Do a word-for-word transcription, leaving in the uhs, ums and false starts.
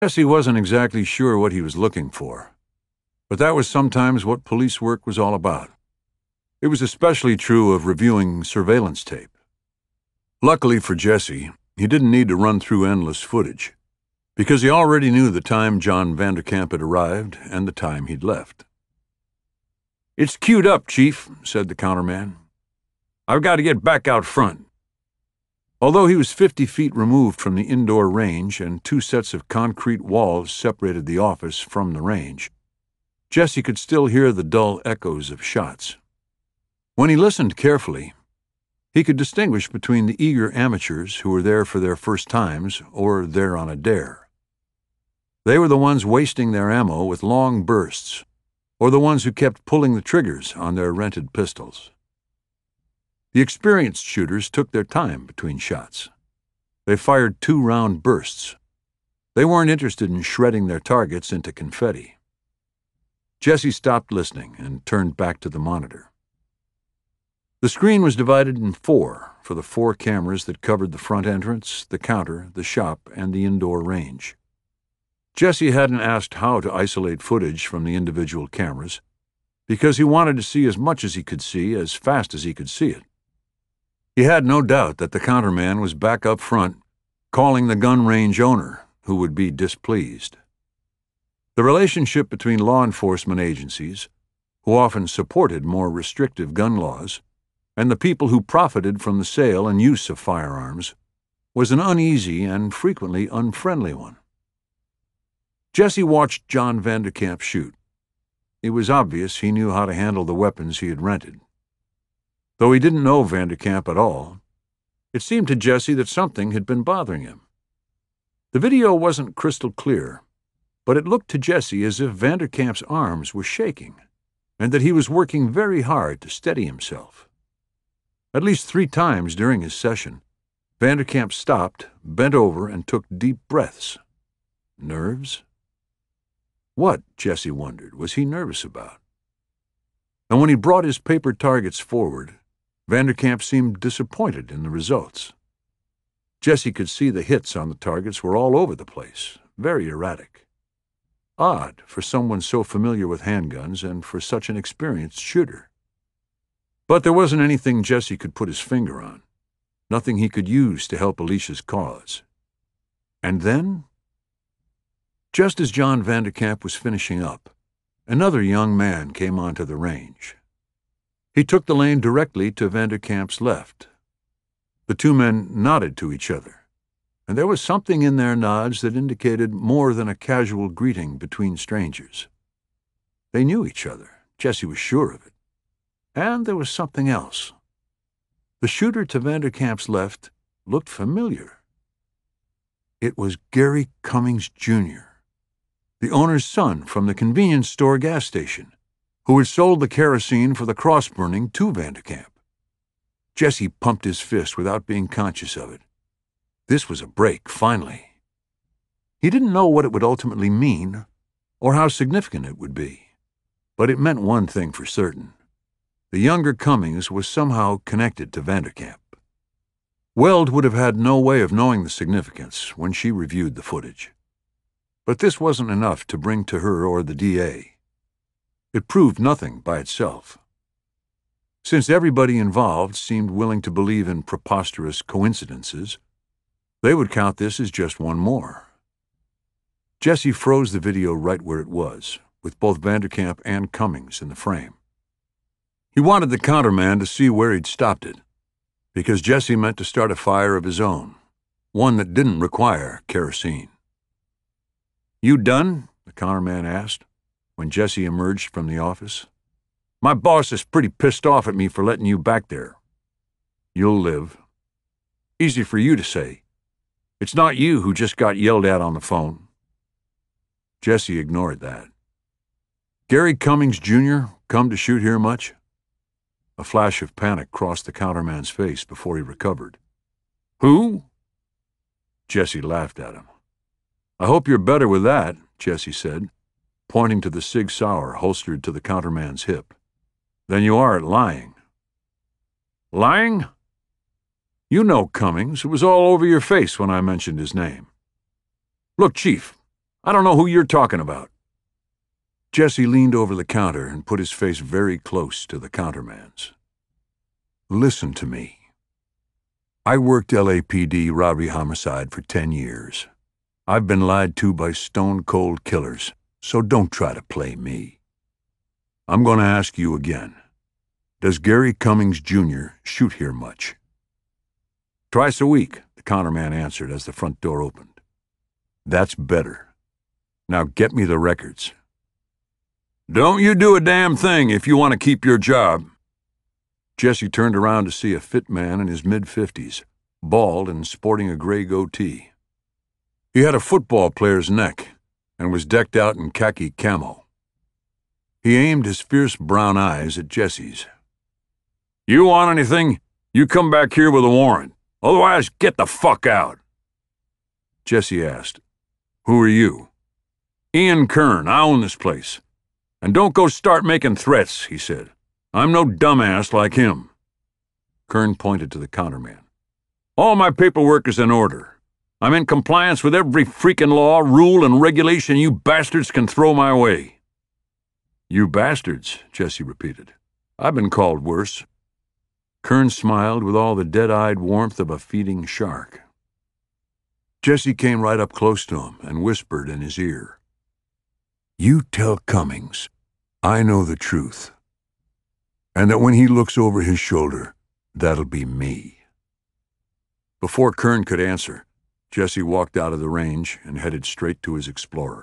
Jesse wasn't exactly sure what he was looking for, but that was sometimes what police work was all about. It was especially true of reviewing surveillance tape. Luckily for Jesse, he didn't need to run through endless footage, because he already knew the time John Vanderkamp had arrived and the time he'd left. "It's queued up, Chief," said the counterman. "I've got to get back out front." Although he was fifty feet removed from the indoor range and two sets of concrete walls separated the office from the range, Jesse could still hear the dull echoes of shots. When he listened carefully, he could distinguish between the eager amateurs who were there for their first times or there on a dare. They were the ones wasting their ammo with long bursts, or the ones who kept pulling the triggers on their rented pistols. The experienced shooters took their time between shots. They fired two-round bursts. They weren't interested in shredding their targets into confetti. Jesse stopped listening and turned back to the monitor. The screen was divided in four for the four cameras that covered the front entrance, the counter, the shop, and the indoor range. Jesse hadn't asked how to isolate footage from the individual cameras because he wanted to see as much as he could see as fast as he could see it. He had no doubt that the counterman was back up front, calling the gun range owner, who would be displeased. The relationship between law enforcement agencies, who often supported more restrictive gun laws, and the people who profited from the sale and use of firearms, was an uneasy and frequently unfriendly one. Jesse watched John Vanderkamp shoot. It was obvious he knew how to handle the weapons he had rented. Though he didn't know Vanderkamp at all, it seemed to Jesse that something had been bothering him. The video wasn't crystal clear, but it looked to Jesse as if Vanderkamp's arms were shaking, and that he was working very hard to steady himself. At least three times during his session, Vanderkamp stopped, bent over, and took deep breaths. Nerves? What, Jesse wondered, was he nervous about? And when he brought his paper targets forward, Vanderkamp seemed disappointed in the results. Jesse could see the hits on the targets were all over the place, very erratic. Odd for someone so familiar with handguns and for such an experienced shooter. But there wasn't anything Jesse could put his finger on, nothing he could use to help Alicia's cause. And then, just as John Vanderkamp was finishing up, another young man came onto the range. He took the lane directly to Vanderkamp's left. The two men nodded to each other, and there was something in their nods that indicated more than a casual greeting between strangers. They knew each other, Jesse was sure of it. And there was something else. The shooter to Vanderkamp's left looked familiar. It was Gary Cummings, Junior, the owner's son from the convenience store gas station, who had sold the kerosene for the cross-burning to Vanderkamp. Jesse pumped his fist without being conscious of it. This was a break, finally. He didn't know what it would ultimately mean or how significant it would be, but it meant one thing for certain. The younger Cummings was somehow connected to Vanderkamp. Weld would have had no way of knowing the significance when she reviewed the footage. But this wasn't enough to bring to her or the D A. It proved nothing by itself. Since everybody involved seemed willing to believe in preposterous coincidences, they would count this as just one more. Jesse froze the video right where it was, with both Vanderkamp and Cummings in the frame. He wanted the counterman to see where he'd stopped it, because Jesse meant to start a fire of his own, one that didn't require kerosene. "You done?" the counterman asked, when Jesse emerged from the office. "My boss is pretty pissed off at me for letting you back there." "You'll live." "Easy for you to say. It's not you who just got yelled at on the phone." Jesse ignored that. "Gary Cummings, Junior come to shoot here much?" A flash of panic crossed the counterman's face before he recovered. "Who?" Jesse laughed at him. "I hope you're better with that," Jesse said, pointing to the Sig Sauer holstered to the counterman's hip, "than you are at lying." "Lying? You know Cummings. It was all over your face when I mentioned his name. Look, Chief, I don't know who you're talking about." Jesse leaned over the counter and put his face very close to the counterman's. "Listen to me. I worked L A P D robbery homicide for ten years. I've been lied to by stone-cold killers, so don't try to play me. I'm going to ask you again. Does Gary Cummings, Junior shoot here much?" "Twice a week," the counterman answered as the front door opened. "That's better. Now get me the records." "Don't you do a damn thing if you want to keep your job." Jesse turned around to see a fit man in his mid-fifties, bald and sporting a gray goatee. He had a football player's neck and was decked out in khaki camo. He aimed his fierce brown eyes at Jesse's. "You want anything? You come back here with a warrant. Otherwise, get the fuck out." Jesse asked, "Who are you?" "Ian Kern. I own this place. And don't go start making threats," he said. "I'm no dumbass like him." Kern pointed to the counterman. "All my paperwork is in order. I'm in compliance with every freaking law, rule, and regulation you bastards can throw my way." "You bastards," Jesse repeated. "I've been called worse." Kern smiled with all the dead-eyed warmth of a feeding shark. Jesse came right up close to him and whispered in his ear, "You tell Cummings I know the truth, and that when he looks over his shoulder, that'll be me." Before Kern could answer, Jesse walked out of the range and headed straight to his Explorer.